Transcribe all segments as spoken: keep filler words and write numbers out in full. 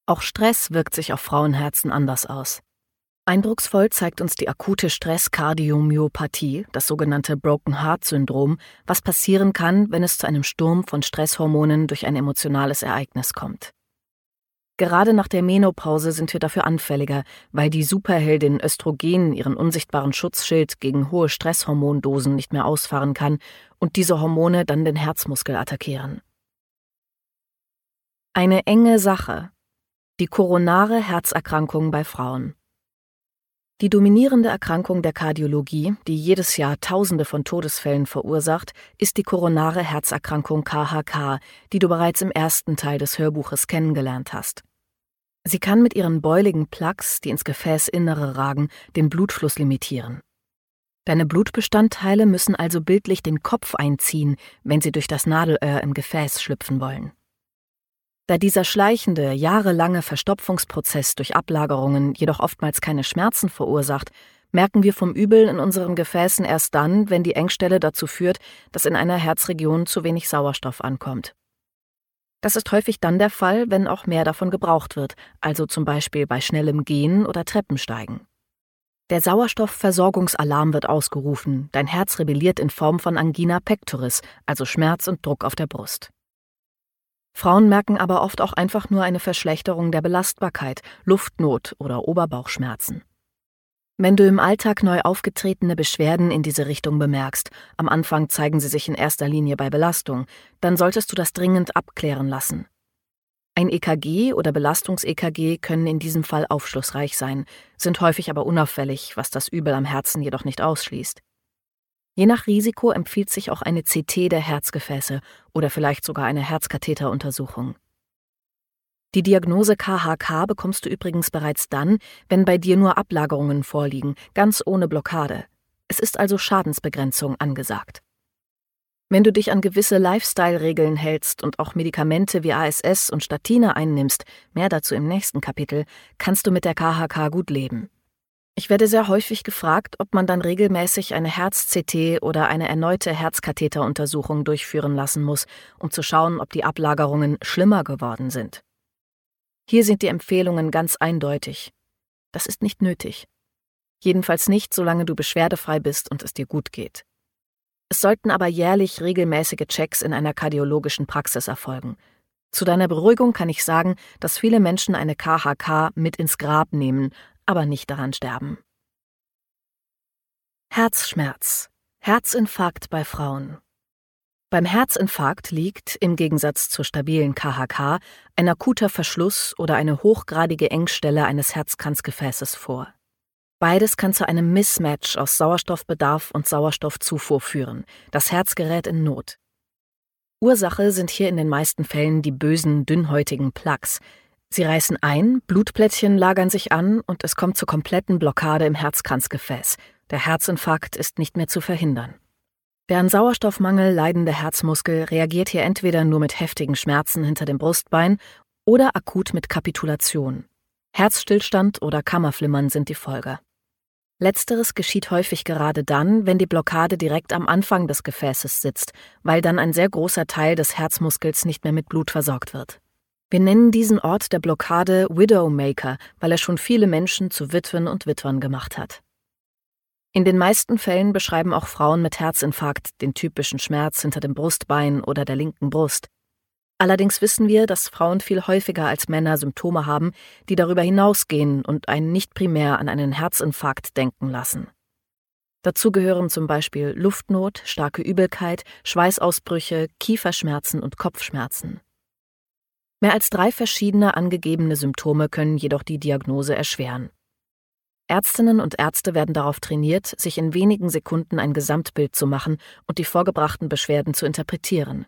Auch Stress wirkt sich auf Frauenherzen anders aus. Eindrucksvoll zeigt uns die akute Stresskardiomyopathie, das sogenannte Broken Heart Syndrom, was passieren kann, wenn es zu einem Sturm von Stresshormonen durch ein emotionales Ereignis kommt. Gerade nach der Menopause sind wir dafür anfälliger, weil die Superheldin Östrogen ihren unsichtbaren Schutzschild gegen hohe Stresshormondosen nicht mehr ausfahren kann und diese Hormone dann den Herzmuskel attackieren. Eine enge Sache: die koronare Herzerkrankung bei Frauen. Die dominierende Erkrankung der Kardiologie, die jedes Jahr Tausende von Todesfällen verursacht, ist die koronare Herzerkrankung K H K, die du bereits im ersten Teil des Hörbuches kennengelernt hast. Sie kann mit ihren beuligen Plaques, die ins Gefäßinnere ragen, den Blutfluss limitieren. Deine Blutbestandteile müssen also bildlich den Kopf einziehen, wenn sie durch das Nadelöhr im Gefäß schlüpfen wollen. Da dieser schleichende, jahrelange Verstopfungsprozess durch Ablagerungen jedoch oftmals keine Schmerzen verursacht, merken wir vom Übel in unseren Gefäßen erst dann, wenn die Engstelle dazu führt, dass in einer Herzregion zu wenig Sauerstoff ankommt. Das ist häufig dann der Fall, wenn auch mehr davon gebraucht wird, also zum Beispiel bei schnellem Gehen oder Treppensteigen. Der Sauerstoffversorgungsalarm wird ausgerufen, dein Herz rebelliert in Form von Angina pectoris, also Schmerz und Druck auf der Brust. Frauen merken aber oft auch einfach nur eine Verschlechterung der Belastbarkeit, Luftnot oder Oberbauchschmerzen. Wenn du im Alltag neu aufgetretene Beschwerden in diese Richtung bemerkst, am Anfang zeigen sie sich in erster Linie bei Belastung, dann solltest du das dringend abklären lassen. Ein E K G oder Belastungs-E K G können in diesem Fall aufschlussreich sein, sind häufig aber unauffällig, was das Übel am Herzen jedoch nicht ausschließt. Je nach Risiko empfiehlt sich auch eine C T der Herzgefäße oder vielleicht sogar eine Herzkatheteruntersuchung. Die Diagnose K H K bekommst du übrigens bereits dann, wenn bei dir nur Ablagerungen vorliegen, ganz ohne Blockade. Es ist also Schadensbegrenzung angesagt. Wenn du dich an gewisse Lifestyle-Regeln hältst und auch Medikamente wie A S S und Statine einnimmst, mehr dazu im nächsten Kapitel, kannst du mit der K H K gut leben. Ich werde sehr häufig gefragt, ob man dann regelmäßig eine Herz-C T oder eine erneute Herzkatheteruntersuchung durchführen lassen muss, um zu schauen, ob die Ablagerungen schlimmer geworden sind. Hier sind die Empfehlungen ganz eindeutig. Das ist nicht nötig. Jedenfalls nicht, solange du beschwerdefrei bist und es dir gut geht. Es sollten aber jährlich regelmäßige Checks in einer kardiologischen Praxis erfolgen. Zu deiner Beruhigung kann ich sagen, dass viele Menschen eine K H K mit ins Grab nehmen, aber nicht daran sterben. Herzschmerz. Herzinfarkt bei Frauen. Beim Herzinfarkt liegt, im Gegensatz zur stabilen K H K, ein akuter Verschluss oder eine hochgradige Engstelle eines Herzkranzgefäßes vor. Beides kann zu einem Mismatch aus Sauerstoffbedarf und Sauerstoffzufuhr führen. Das Herz gerät in Not. Ursache sind hier in den meisten Fällen die bösen, dünnhäutigen Plaques. Sie reißen ein, Blutplättchen lagern sich an und es kommt zur kompletten Blockade im Herzkranzgefäß. Der Herzinfarkt ist nicht mehr zu verhindern. Der an Sauerstoffmangel leidende Herzmuskel reagiert hier entweder nur mit heftigen Schmerzen hinter dem Brustbein oder akut mit Kapitulation. Herzstillstand oder Kammerflimmern sind die Folge. Letzteres geschieht häufig gerade dann, wenn die Blockade direkt am Anfang des Gefäßes sitzt, weil dann ein sehr großer Teil des Herzmuskels nicht mehr mit Blut versorgt wird. Wir nennen diesen Ort der Blockade Widowmaker, weil er schon viele Menschen zu Witwen und Witwern gemacht hat. In den meisten Fällen beschreiben auch Frauen mit Herzinfarkt den typischen Schmerz hinter dem Brustbein oder der linken Brust. Allerdings wissen wir, dass Frauen viel häufiger als Männer Symptome haben, die darüber hinausgehen und einen nicht primär an einen Herzinfarkt denken lassen. Dazu gehören zum Beispiel Luftnot, starke Übelkeit, Schweißausbrüche, Kieferschmerzen und Kopfschmerzen. Mehr als drei verschiedene angegebene Symptome können jedoch die Diagnose erschweren. Ärztinnen und Ärzte werden darauf trainiert, sich in wenigen Sekunden ein Gesamtbild zu machen und die vorgebrachten Beschwerden zu interpretieren.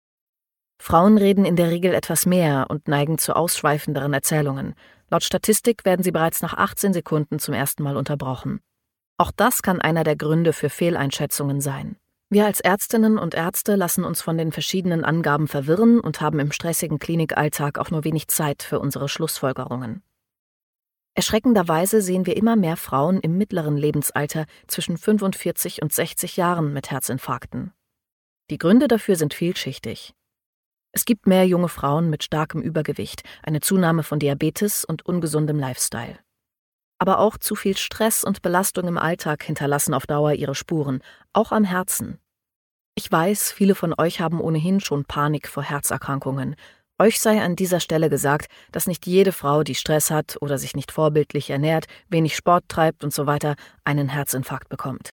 Frauen reden in der Regel etwas mehr und neigen zu ausschweifenderen Erzählungen. Laut Statistik werden sie bereits nach achtzehn Sekunden zum ersten Mal unterbrochen. Auch das kann einer der Gründe für Fehleinschätzungen sein. Wir als Ärztinnen und Ärzte lassen uns von den verschiedenen Angaben verwirren und haben im stressigen Klinikalltag auch nur wenig Zeit für unsere Schlussfolgerungen. Erschreckenderweise sehen wir immer mehr Frauen im mittleren Lebensalter zwischen fünfundvierzig und sechzig Jahren mit Herzinfarkten. Die Gründe dafür sind vielschichtig. Es gibt mehr junge Frauen mit starkem Übergewicht, eine Zunahme von Diabetes und ungesundem Lifestyle. Aber auch zu viel Stress und Belastung im Alltag hinterlassen auf Dauer ihre Spuren, auch am Herzen. Ich weiß, viele von euch haben ohnehin schon Panik vor Herzerkrankungen. Euch sei an dieser Stelle gesagt, dass nicht jede Frau, die Stress hat oder sich nicht vorbildlich ernährt, wenig Sport treibt und so weiter, einen Herzinfarkt bekommt.